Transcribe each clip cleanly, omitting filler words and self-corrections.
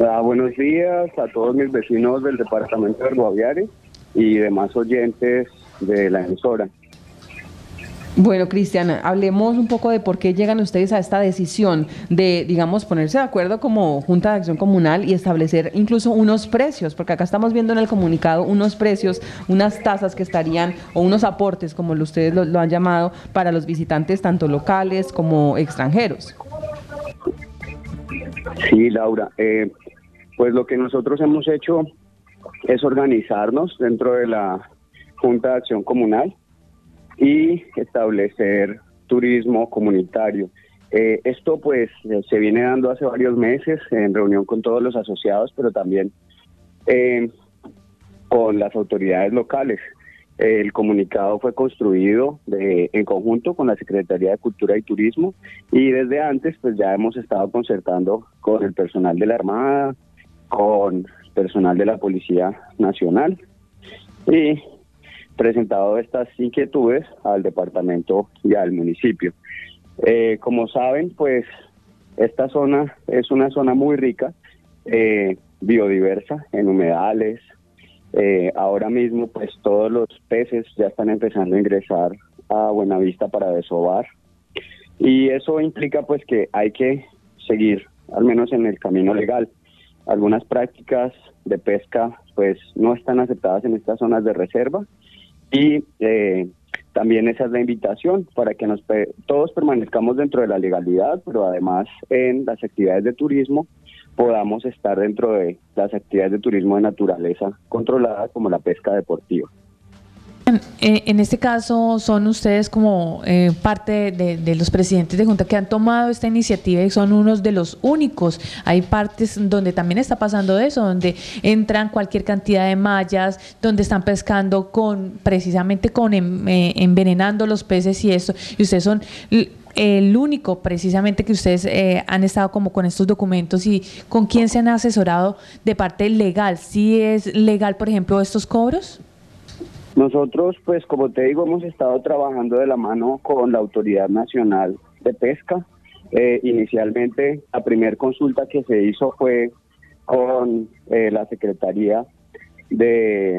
Buenos días a todos mis vecinos del departamento del Guaviare y demás oyentes de la emisora. Bueno, Cristian, hablemos un poco de por qué llegan ustedes a esta decisión de, digamos, ponerse de acuerdo como Junta de Acción Comunal y establecer incluso unos precios, porque acá estamos viendo en el comunicado unos precios, unas tasas que estarían, o unos aportes, como ustedes lo han llamado, para los visitantes tanto locales como extranjeros. Sí, Laura, pues lo que nosotros hemos hecho es organizarnos dentro de la Junta de Acción Comunal y establecer turismo comunitario. Esto pues se viene dando hace varios meses en reunión con todos los asociados, pero también con las autoridades locales. El comunicado fue construido en conjunto con la Secretaría de Cultura y Turismo y desde antes pues ya hemos estado concertando con el personal de la Armada, con personal de la Policía Nacional y presentado estas inquietudes al departamento y al municipio. Como saben, pues esta zona es una zona muy rica, biodiversa, en humedales. Ahora mismo pues todos los peces ya están empezando a ingresar a Buenavista para desovar y eso implica pues que hay que seguir al menos en el camino legal. Algunas prácticas de pesca pues no están aceptadas en estas zonas de reserva y también esa es la invitación para que todos permanezcamos dentro de la legalidad, pero además en las actividades de turismo podamos estar dentro de las actividades de turismo de naturaleza controlada como la pesca deportiva. En este caso, son ustedes como parte de los presidentes de Junta que han tomado esta iniciativa y son unos de los únicos. Hay partes donde también está pasando eso, donde entran cualquier cantidad de mallas, donde están pescando precisamente con envenenando los peces y esto. Y ustedes son el único precisamente que ustedes han estado como con estos documentos. ¿Y con quién se han asesorado de parte legal? ¿Sí es legal, por ejemplo, estos cobros? Nosotros, pues como te digo, hemos estado trabajando de la mano con la Autoridad Nacional de Pesca. Inicialmente, la primera consulta que se hizo fue con la Secretaría de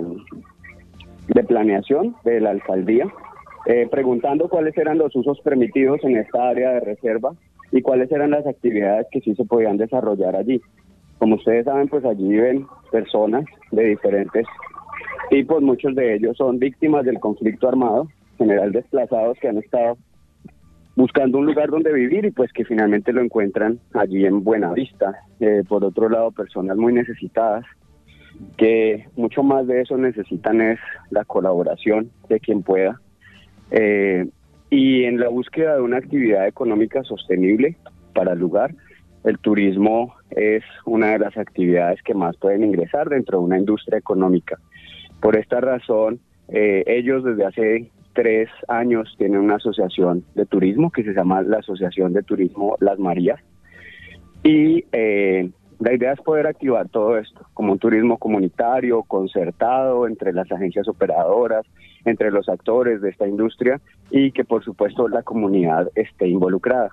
Planeación de la Alcaldía, preguntando cuáles eran los usos permitidos en esta área de reserva y cuáles eran las actividades que sí se podían desarrollar allí. Como ustedes saben, pues allí viven personas de diferentes tipos, muchos de ellos son víctimas del conflicto armado, en general desplazados que han estado buscando un lugar donde vivir y pues que finalmente lo encuentran allí en Buenavista. Por otro lado, personas muy necesitadas, que mucho más de eso necesitan es la colaboración de quien pueda. Y en la búsqueda de una actividad económica sostenible para el lugar, el turismo es una de las actividades que más pueden ingresar dentro de una industria económica. Por esta razón, ellos desde hace 3 años tienen una asociación de turismo que se llama la Asociación de Turismo Las Marías y la idea es poder activar todo esto como un turismo comunitario, concertado entre las agencias operadoras, entre los actores de esta industria y que por supuesto la comunidad esté involucrada.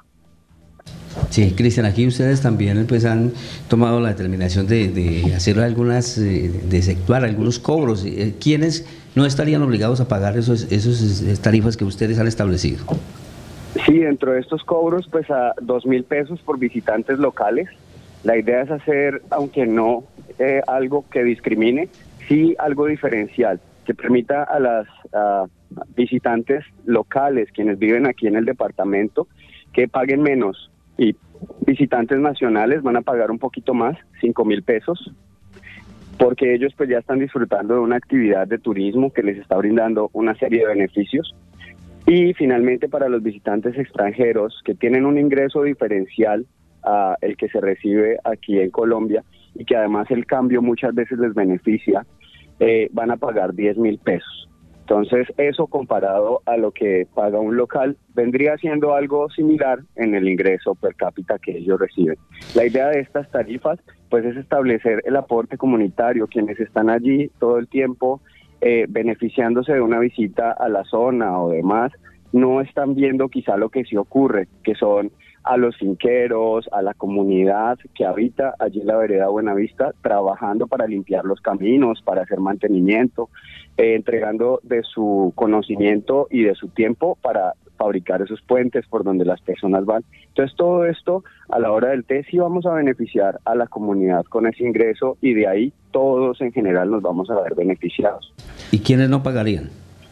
Sí, Cristian, aquí ustedes también pues han tomado la determinación de hacer de efectuar algunos cobros. ¿Quiénes no estarían obligados a pagar esas tarifas que ustedes han establecido? Sí, dentro de estos cobros pues a 2,000 pesos por visitantes locales. La idea es hacer, aunque no algo que discrimine, sí algo diferencial, que permita a las visitantes locales, quienes viven aquí en el departamento, que paguen menos. Y visitantes nacionales van a pagar un poquito más, 5,000 pesos, porque ellos pues ya están disfrutando de una actividad de turismo que les está brindando una serie de beneficios. Y finalmente para los visitantes extranjeros que tienen un ingreso diferencial a el que se recibe aquí en Colombia y que además el cambio muchas veces les beneficia, van a pagar 10,000 pesos. Entonces, eso comparado a lo que paga un local, vendría siendo algo similar en el ingreso per cápita que ellos reciben. La idea de estas tarifas, pues, es establecer el aporte comunitario, quienes están allí todo el tiempo beneficiándose de una visita a la zona o demás, no están viendo quizá lo que sí ocurre, que son a los finqueros, a la comunidad que habita allí en la vereda Buenavista, trabajando para limpiar los caminos, para hacer mantenimiento, entregando de su conocimiento y de su tiempo para fabricar esos puentes por donde las personas van. Entonces todo esto a la hora del té sí vamos a beneficiar a la comunidad con ese ingreso y de ahí todos en general nos vamos a ver beneficiados. ¿Y quiénes no pagarían?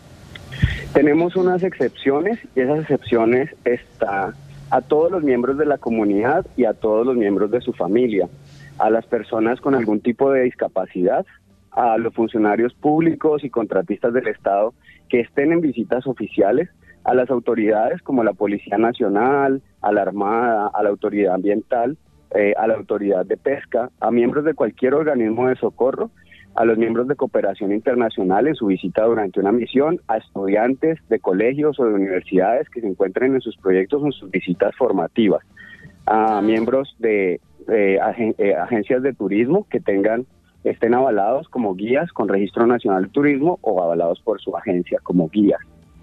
Tenemos unas excepciones y esas excepciones está a todos los miembros de la comunidad y a todos los miembros de su familia, a las personas con algún tipo de discapacidad, a los funcionarios públicos y contratistas del Estado que estén en visitas oficiales, a las autoridades como la Policía Nacional, a la Armada, a la Autoridad Ambiental, a la Autoridad de Pesca, a miembros de cualquier organismo de socorro, a los miembros de cooperación internacional en su visita durante una misión, a estudiantes de colegios o de universidades que se encuentren en sus proyectos o en sus visitas formativas, a miembros de agencias de turismo que estén avalados como guías con Registro Nacional de Turismo o avalados por su agencia como guías.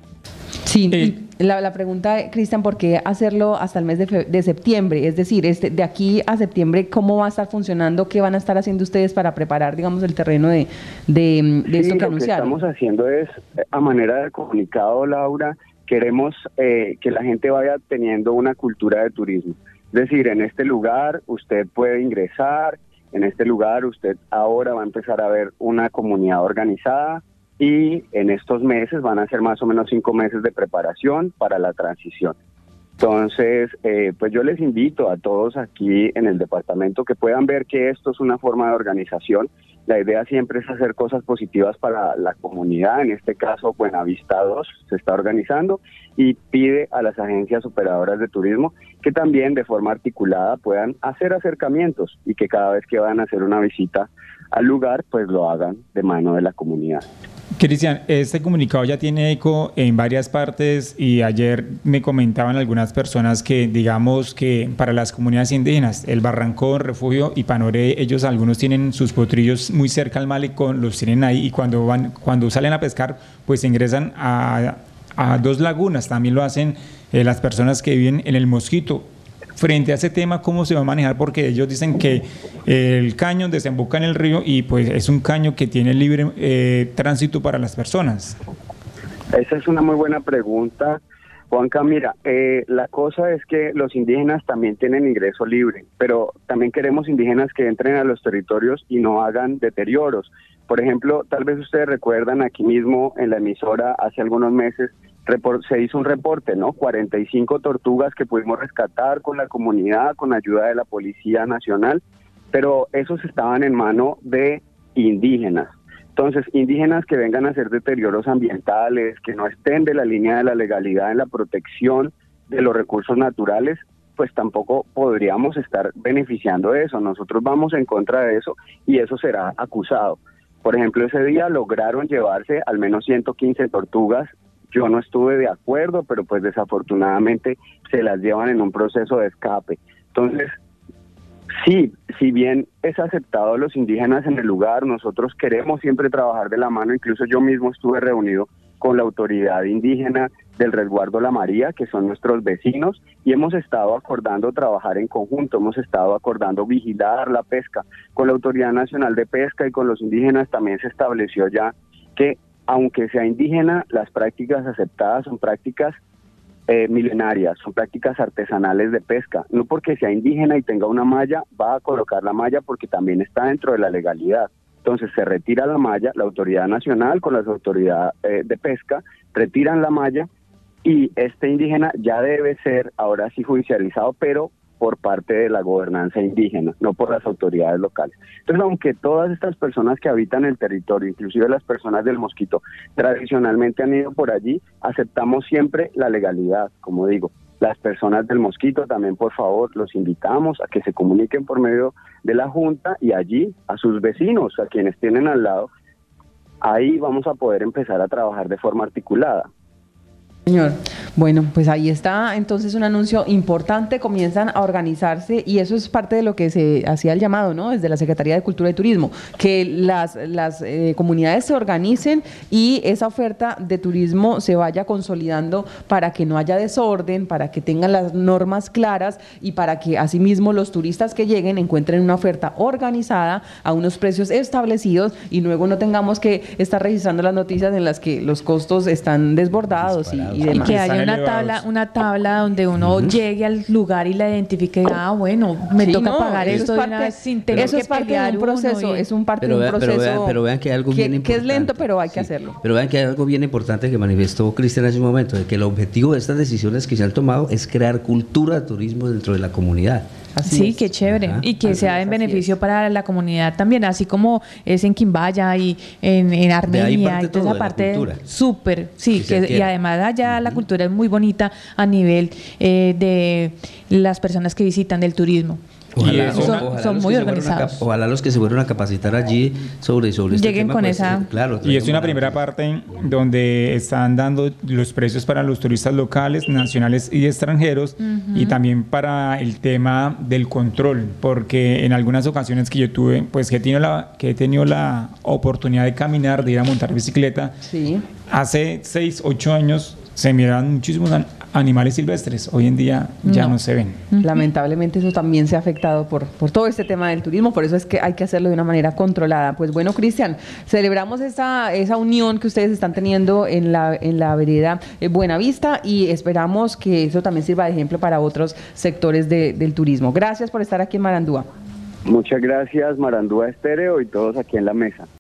Sí, y la pregunta, Cristian, ¿por qué hacerlo hasta el mes de septiembre? Es decir, de aquí a septiembre, ¿cómo va a estar funcionando? ¿Qué van a estar haciendo ustedes para preparar, digamos, el terreno de esto que anunciaron? Lo que estamos haciendo es, a manera de comunicado, Laura, queremos que la gente vaya teniendo una cultura de turismo. Es decir, en este lugar usted puede ingresar, en este lugar usted ahora va a empezar a ver una comunidad organizada, y en estos meses van a ser más o menos 5 meses de preparación para la transición. Entonces, pues yo les invito a todos aquí en el departamento que puedan ver que esto es una forma de organización. La idea siempre es hacer cosas positivas para la comunidad. En este caso, Buenavista 2 se está organizando y pide a las agencias operadoras de turismo que también de forma articulada puedan hacer acercamientos y que cada vez que van a hacer una visita al lugar, pues lo hagan de mano de la comunidad. Cristian, este comunicado ya tiene eco en varias partes y ayer me comentaban algunas personas que, digamos, que para las comunidades indígenas, el Barrancón, Refugio y Panoré, ellos algunos tienen sus potrillos muy cerca al malecón, los tienen ahí y cuando salen a pescar, pues ingresan a 2 lagunas, también lo hacen las personas que viven en el Mosquito. Frente a ese tema, ¿cómo se va a manejar? Porque ellos dicen que el caño desemboca en el río y pues es un caño que tiene libre tránsito para las personas. Esa es una muy buena pregunta, Juanca. Mira, la cosa es que los indígenas también tienen ingreso libre, pero también queremos indígenas que entren a los territorios y no hagan deterioros. Por ejemplo, tal vez ustedes recuerdan aquí mismo en la emisora hace algunos meses, se hizo un reporte, ¿no? 45 tortugas que pudimos rescatar con la comunidad, con ayuda de la Policía Nacional, pero esos estaban en mano de indígenas. Entonces, indígenas que vengan a hacer deterioros ambientales, que no estén de la línea de la legalidad en la protección de los recursos naturales, pues tampoco podríamos estar beneficiando de eso. Nosotros vamos en contra de eso y eso será acusado. Por ejemplo, ese día lograron llevarse al menos 115 tortugas. Yo no estuve de acuerdo, pero pues desafortunadamente se las llevan en un proceso de escape. Entonces, sí, si bien es aceptado a los indígenas en el lugar, nosotros queremos siempre trabajar de la mano. Incluso yo mismo estuve reunido con la autoridad indígena del resguardo La María, que son nuestros vecinos, y hemos estado acordando trabajar en conjunto, hemos estado acordando vigilar la pesca. Con la Autoridad Nacional de Pesca y con los indígenas también se estableció ya que aunque sea indígena, las prácticas aceptadas son prácticas milenarias, son prácticas artesanales de pesca. No porque sea indígena y tenga una malla, va a colocar la malla porque también está dentro de la legalidad. Entonces se retira la malla, la Autoridad Nacional con las autoridades de pesca, retiran la malla y este indígena ya debe ser ahora sí judicializado, pero por parte de la gobernanza indígena, no por las autoridades locales. Entonces, aunque todas estas personas que habitan el territorio, inclusive las personas del Mosquito, tradicionalmente han ido por allí, aceptamos siempre la legalidad, como digo. Las personas del Mosquito también, por favor, los invitamos a que se comuniquen por medio de la Junta y allí a sus vecinos, a quienes tienen al lado, ahí vamos a poder empezar a trabajar de forma articulada. Señor, bueno, pues ahí está entonces un anuncio importante, comienzan a organizarse y eso es parte de lo que se hacía el llamado, ¿no? Desde la Secretaría de Cultura y Turismo, que las comunidades se organicen y esa oferta de turismo se vaya consolidando para que no haya desorden, para que tengan las normas claras y para que asimismo los turistas que lleguen encuentren una oferta organizada a unos precios establecidos y luego no tengamos que estar registrando las noticias en las que los costos están desbordados y Y demás. que haya una tabla donde uno llegue al lugar y la identifique, bueno, me Sí, toca no, pagar eso esto es de una parte- vez sin tener eso que es parte de pelear un proceso, uno y- es un parte de un proceso pero vean que hay algo bien importante. que es lento, pero hay que hacerlo. Pero vean que hay algo bien importante que manifestó Cristian hace un momento, de que el objetivo de estas decisiones que se han tomado es crear cultura de turismo dentro de la comunidad. Así Sí, es. qué chévere. Ajá. Y que Así sea es, en así beneficio es. para la comunidad también, así como es en Quimbaya y en De ahí Armenia parte y toda todo, esa de la parte cultura. súper, sí, Que se y adquiera. además allá la cultura es muy bonita a nivel de las personas que visitan del turismo. Ojalá- Son- ojalá son los muy que se fueron organizados. ojalá los que se fueron a capacitar allí sobre este Lleguen tema, con pues, esa- claro. Y es traigan una buena primera noticia. parte donde están dando los precios para los turistas locales, nacionales y extranjeros, y también para el tema del control, porque en algunas ocasiones que yo tuve, pues que he tenido la oportunidad de caminar, de ir a montar bicicleta, Sí. hace 6, 8 años se miraban muchísimos animales silvestres, hoy en día ya no se ven. Lamentablemente eso también se ha afectado por todo este tema del turismo, por eso es que hay que hacerlo de una manera controlada. Pues bueno, Cristian, celebramos esa unión que ustedes están teniendo en la vereda Buenavista y esperamos que eso también sirva de ejemplo para otros sectores del turismo. Gracias por estar aquí en Marandúa. Muchas gracias, Marandúa Estéreo y todos aquí en la mesa.